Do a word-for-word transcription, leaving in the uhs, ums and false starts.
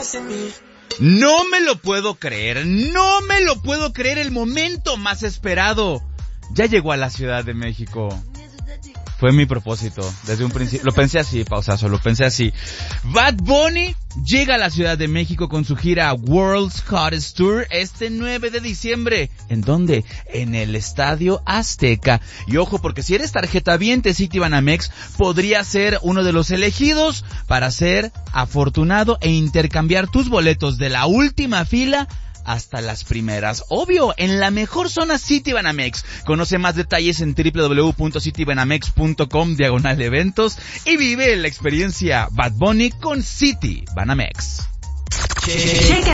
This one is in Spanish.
No me lo puedo creer, no me lo puedo creer, el momento más esperado ya llegó a la Ciudad de México. Fue mi propósito, desde un principio, lo pensé así, pausazo, lo pensé así. Bad Bunny llega a la Ciudad de México con su gira World's Hottest Tour este nueve de diciembre. ¿En dónde? En el Estadio Azteca. Y ojo, porque si eres tarjetaviente Citibanamex, podría ser uno de los elegidos para ser afortunado e intercambiar tus boletos de la última fila hasta las primeras. Obvio, en la mejor zona Citibanamex. Conoce más detalles en www.citibanamex.com diagonal eventos y vive la experiencia Bad Bunny con Citibanamex.